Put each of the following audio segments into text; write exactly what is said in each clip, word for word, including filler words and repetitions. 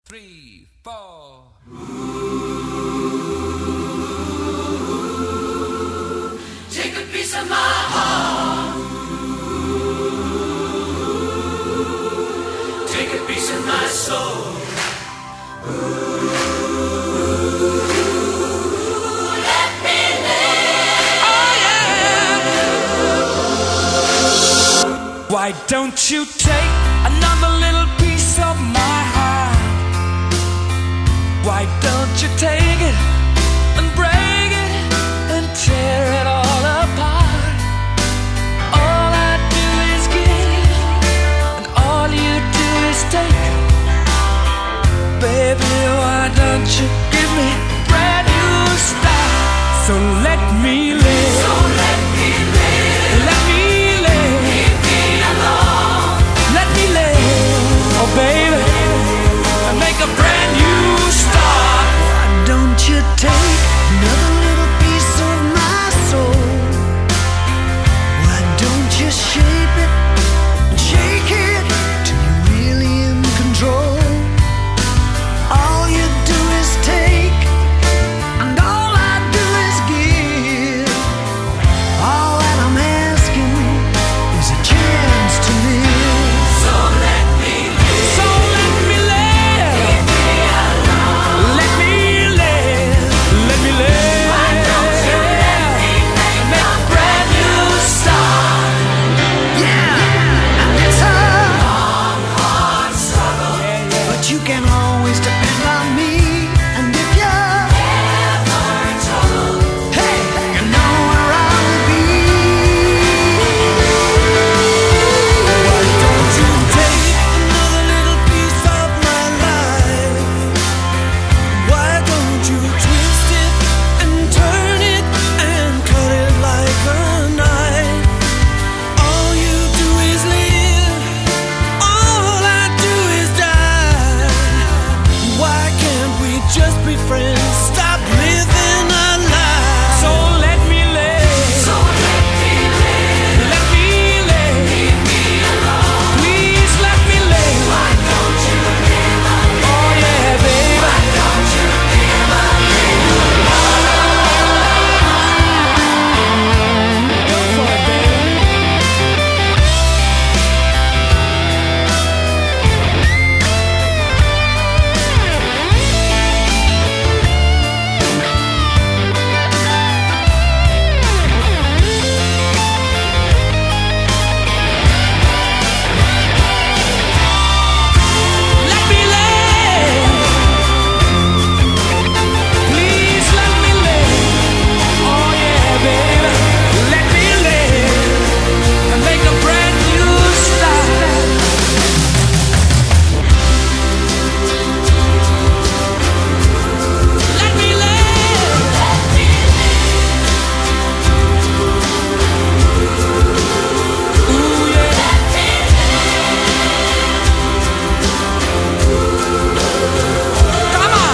three, four. Take a piece of my heart. Take a piece of my soul. Let me live. Oh yeah. Why don't you take another little piece of my heart? Why don't you take it and break it and tear it all apart? All I do is give, and all you do is take. Baby, why don't you give me a brand new start? So let me live. So let me live. Let me live. Leave me alone. Let me live. Oh baby, and make a brand new start. Why don't you take another little piece of my soul? Why don't you shape it and shake it till you're really in control? All you do is take, and all I do is give. All that I'm asking is a chance to live. So let me live. So let me live. Leave me alone. Let me live. Let me live. Why don't you let me make Make a a brand new start. Yeah, it's a long, hard struggle. but you can always depend on me. And if you're, Ever in trouble. hey, you know where I will be. Why don't you take another little piece of my life? Why don't you twist it and turn it and cut it like a knife? All you do is live, all I do is die. Why can't we just be friends? Stop living our lives. So let me live. So let me live. Let me live. Leave me alone. Please let me live. Why don't you live a Oh yeah, baby. Why don't you live a Go for it, baby. Let me live. Please let me live. Oh yeah, baby. Let me live and make a brand new start. Let me live. Ooh yeah. Come on.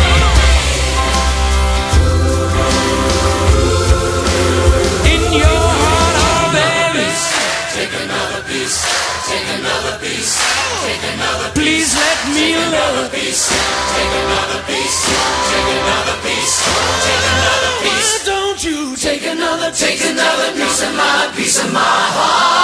In your heart, oh baby. Take another piece. Take another piece. Take another Please let me live. piece. Take another piece. Take another piece. Take another piece. Why don't you Take another, take another piece of my, piece of my heart.